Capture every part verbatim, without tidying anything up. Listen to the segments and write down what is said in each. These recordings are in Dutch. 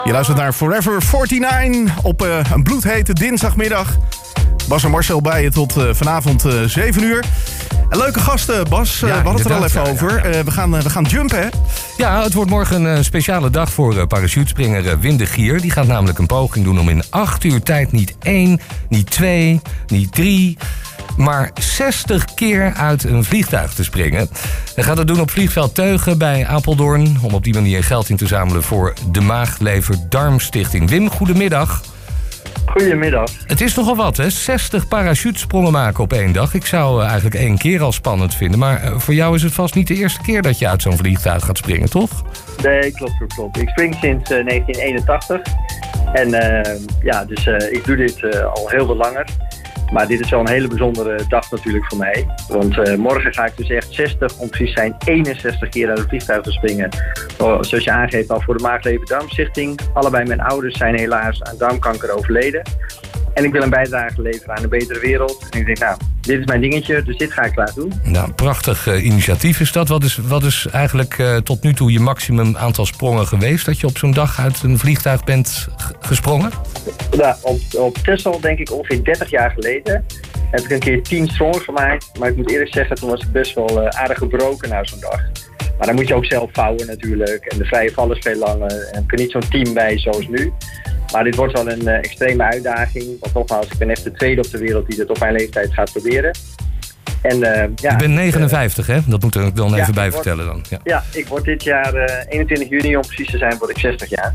Je luistert naar Forever negenenveertig op uh, een bloedhete dinsdagmiddag. Bas en Marcel bij je tot uh, vanavond uh, zeven uur. En leuke gasten, Bas. Uh, ja, we hadden het er al even ja, over. Ja, ja. Uh, we, gaan, uh, we gaan jumpen, hè? Ja, het wordt morgen een speciale dag voor uh, parachutespringer uh, Wim de Gier. Die gaat namelijk een poging doen om in acht uur tijd niet één, niet twee, niet drie... maar zestig keer uit een vliegtuig te springen. Hij gaat het doen op vliegveld Teugen bij Apeldoorn... om op die manier geld in te zamelen voor de Maag-Lever-Darmstichting. Wim, goedemiddag. Goedemiddag. Het is nogal wat, hè? zestig parachutesprongen maken op één dag. Ik zou eigenlijk één keer al spannend vinden. Maar voor jou is het vast niet de eerste keer dat je uit zo'n vliegtuig gaat springen, toch? Nee, klopt, klopt, klopt. Ik spring sinds uh, negentien eenentachtig. En uh, ja, dus uh, ik doe dit uh, al heel veel langer. Maar dit is wel een hele bijzondere dag natuurlijk voor mij. Want uh, morgen ga ik dus echt zestig, om precies zijn eenenzestig keer uit een vliegtuig te springen. Oh, zoals je aangeeft al voor de Maag-Lever-Darmstichting. Allebei mijn ouders zijn helaas aan darmkanker overleden. En ik wil een bijdrage leveren aan een betere wereld. En ik denk, nou, dit is mijn dingetje, dus dit ga ik graag doen. Nou, prachtig uh, initiatief is dat. Wat is, wat is eigenlijk uh, tot nu toe je maximum aantal sprongen geweest... dat je op zo'n dag uit een vliegtuig bent g- gesprongen? Nou, op, op Texel denk ik ongeveer dertig jaar geleden... heb ik een keer tien sprongen gemaakt. Maar ik moet eerlijk zeggen, toen was ik best wel uh, aardig gebroken na zo'n dag. Maar dan moet je ook zelf vouwen natuurlijk. En de vrije val is veel langer. En er kan niet zo'n team bij zoals nu. Maar dit wordt wel een uh, extreme uitdaging. Want nogmaals, ik ben echt de tweede op de wereld die dit op mijn leeftijd gaat proberen. En, uh, ja, je bent negenenvijftig, uh, hè? Dat moet ik dan even ja, bij word, vertellen dan. Ja. ja, ik word dit jaar uh, eenentwintig juni, om precies te zijn, word ik zestig jaar.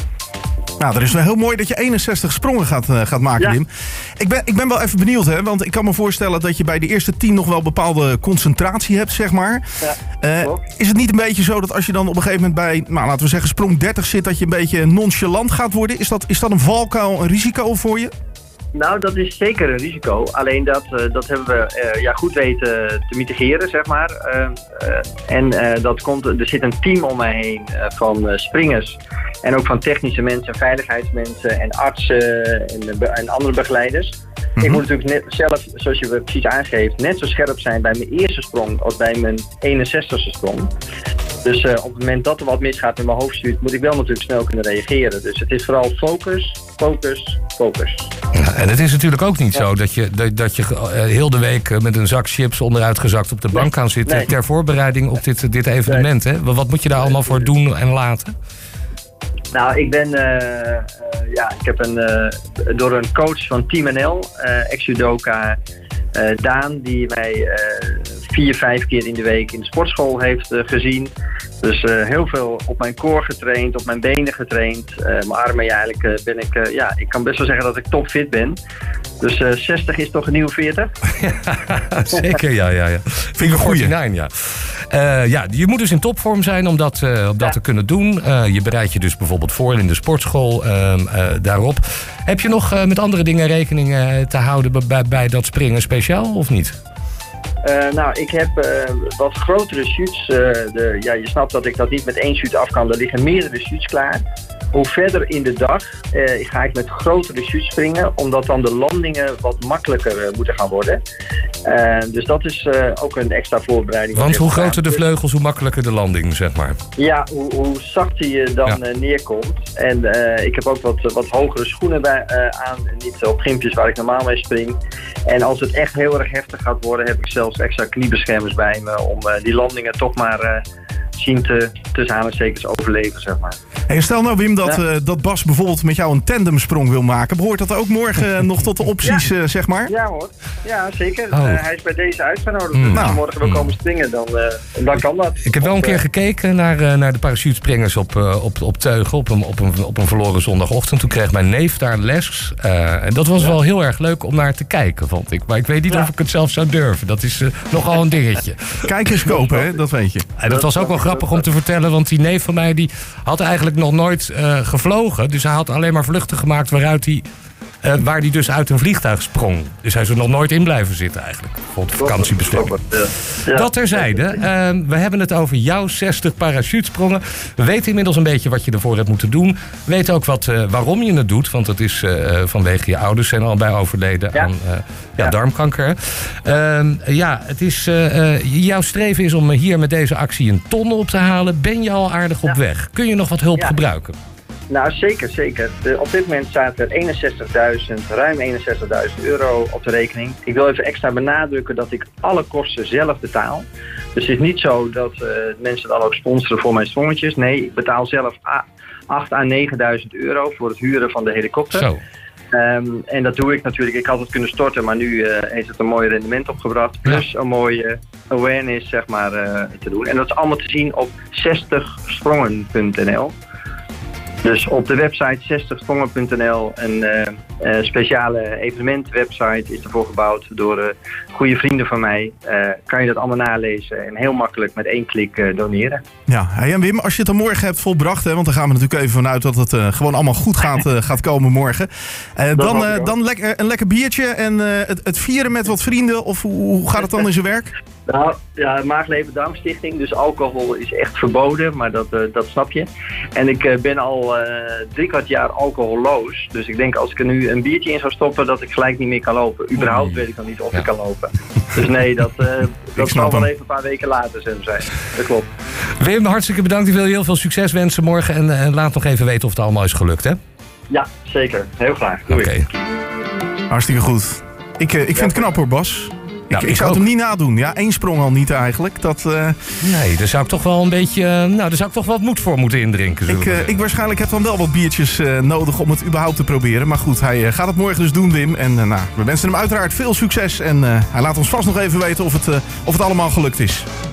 Nou, dat is wel heel mooi dat je eenenzestig sprongen gaat, uh, gaat maken, ja. Wim. Ik ben, ik ben wel even benieuwd, hè, want ik kan me voorstellen dat je bij de eerste tien nog wel bepaalde concentratie hebt, zeg maar. Ja, uh, is het niet een beetje zo dat als je dan op een gegeven moment bij, nou, laten we zeggen, sprong dertig zit, dat je een beetje nonchalant gaat worden? Is dat, is dat een valkuil, een risico voor je? Nou, dat is zeker een risico. Alleen dat, uh, dat hebben we uh, ja, goed weten te mitigeren, zeg maar. Uh, uh, en uh, dat komt, er zit een team om mij heen uh, van uh, springers. En ook van technische mensen, veiligheidsmensen en artsen en, uh, en andere begeleiders. Mm-hmm. Ik moet natuurlijk net zelf, zoals je precies aangeeft, net zo scherp zijn bij mijn eerste sprong als bij mijn eenenzestigste sprong. Dus uh, op het moment dat er wat misgaat met mijn hoofdstuur, moet ik wel natuurlijk snel kunnen reageren. Dus het is vooral focus, focus, focus. Ja, en het is natuurlijk ook niet ja. zo dat je, dat, dat je uh, heel de week met een zak chips onderuitgezakt op de bank kan zitten nee. ter voorbereiding op dit, dit evenement. Nee. Hè? Wat moet je daar allemaal voor doen en laten? Nou, ik ben, uh, uh, ja, ik heb een, uh, door een coach van Team N L, uh, ex-judoka uh, Daan, die mij uh, vier, vijf keer in de week in de sportschool heeft uh, gezien. Dus uh, heel veel op mijn core getraind, op mijn benen getraind. Uh, mijn armen, ja, eigenlijk uh, ben ik, uh, ja, ik kan best wel zeggen dat ik topfit ben. Dus uh, zestig is toch een nieuwe veertig? Zeker, ja, ja, ja. Vind ik een goeie. Ja. Uh, ja, je moet dus in topvorm zijn om dat, uh, om dat ja. te kunnen doen. Uh, je bereidt je dus bijvoorbeeld voor in de sportschool uh, uh, daarop. Heb je nog uh, met andere dingen rekening uh, te houden bij, bij dat springen speciaal of niet? Uh, nou, ik heb uh, wat grotere shoots. Uh, de, ja, je snapt dat ik dat niet met één shoot af kan. Er liggen meerdere shoots klaar. Hoe verder in de dag uh, ga ik met grotere shoots springen, omdat dan de landingen wat makkelijker uh, moeten gaan worden. Uh, dus dat is uh, ook een extra voorbereiding. Want hoe groter de vleugels, hoe makkelijker de landing, zeg maar. Ja, hoe, hoe zachter je dan ja. uh, neerkomt. En uh, ik heb ook wat, wat hogere schoenen bij, uh, aan, niet op gympjes waar ik normaal mee spring. En als het echt heel erg heftig gaat worden, heb ik zelfs extra kniebeschermers bij me om uh, die landingen toch maar uh, zien te, tussen aanhalingstekens overleven, zeg maar. Hey, stel nou, Wim, dat, ja. uh, dat Bas bijvoorbeeld met jou een tandemsprong wil maken. Behoort dat ook morgen nog tot de opties, ja. uh, zeg maar? Ja hoor, ja zeker. Oh. Uh, hij is bij deze uitgenodigd. Mm. Dus nou. als hij morgen wil komen springen, dan, uh, dan kan dat. Ik heb wel een keer gekeken naar, uh, naar de parachutespringers op, uh, op, op Teugen op een, op, een, op een verloren zondagochtend. Toen kreeg mijn neef daar les. Uh, en dat was ja. wel heel erg leuk om naar te kijken, vond ik. Maar ik weet niet ja. of ik het zelf zou durven. Dat is uh, nogal een dingetje. Kijkers kopen, hè? Dat weet je. En dat was ook wel grappig om te vertellen, want die neef van mij die had eigenlijk nog nooit uh, gevlogen. Dus hij had alleen maar vluchten gemaakt waaruit hij, uh, waar hij dus uit een vliegtuig sprong. Dus hij is er nog nooit in blijven zitten eigenlijk. Voor de vakantiebestemming. Ja. Dat terzijde. Uh, we hebben het over jouw zestig parachutesprongen. We weten inmiddels een beetje wat je ervoor hebt moeten doen. We weten ook wat, uh, waarom je het doet. Want dat is uh, vanwege je ouders zijn allebei overleden ja. aan uh, ja, ja. darmkanker. Uh, ja, het is, uh, uh, jouw streven is om hier met deze actie een ton op te halen. Ben je al aardig op ja. weg? Kun je nog wat hulp ja. gebruiken? Nou, zeker, zeker. De, op dit moment staat er eenenzestigduizend, ruim eenenzestigduizend euro op de rekening. Ik wil even extra benadrukken dat ik alle kosten zelf betaal. Dus het is niet zo dat uh, mensen dan ook sponsoren voor mijn sprongetjes. Nee, ik betaal zelf acht à negenduizend euro voor het huren van de helikopter. Zo. Um, en dat doe ik natuurlijk. Ik had het kunnen storten, maar nu uh, heeft het een mooi rendement opgebracht. Plus ja. een mooie awareness, zeg maar, uh, te doen. En dat is allemaal te zien op zestig sprongen punt n l. Dus op de website zestig sprongen punt n l, een uh, uh, speciale evenementwebsite is ervoor gebouwd door uh, goede vrienden van mij. Uh, kan je dat allemaal nalezen en heel makkelijk met één klik uh, doneren. Ja, hey, en Wim, als je het dan morgen hebt volbracht, hè, want daar gaan we natuurlijk even vanuit dat het uh, gewoon allemaal goed gaat, uh, gaat komen morgen. Uh, dan uh, dan lekker, een lekker biertje en uh, het, het vieren met wat vrienden, of hoe, hoe gaat het dan in zijn werk? Nou, ja, Maagleven Darmstichting, dus alcohol is echt verboden, maar dat, uh, dat snap je. En ik uh, ben al uh, drie kwart jaar alcoholloos, dus ik denk als ik er nu een biertje in zou stoppen, dat ik gelijk niet meer kan lopen. Überhaupt weet ik dan niet of ja. ik kan lopen. Dus nee, dat, uh, dat zal wel even een paar weken later zijn. Dat klopt. Wim, hartstikke bedankt. Ik wil je heel veel succes wensen morgen en uh, laat nog even weten of het allemaal is gelukt, hè? Ja, zeker. Heel graag. Oké. Okay. Hartstikke goed. Ik, uh, ik vind ja, het knap hoor, Bas. Nou, ik, ik zou het hem niet nadoen. Ja, één sprong al niet eigenlijk. Dat, uh... Nee, daar zou ik toch wel een beetje. Uh, nou, daar zou ik toch wat moed voor moeten indrinken. Ik, uh, ik waarschijnlijk heb dan wel wat biertjes uh, nodig om het überhaupt te proberen. Maar goed, hij uh, gaat het morgen dus doen, Wim. En uh, nou, we wensen hem uiteraard veel succes. En uh, hij laat ons vast nog even weten of het, uh, of het allemaal gelukt is.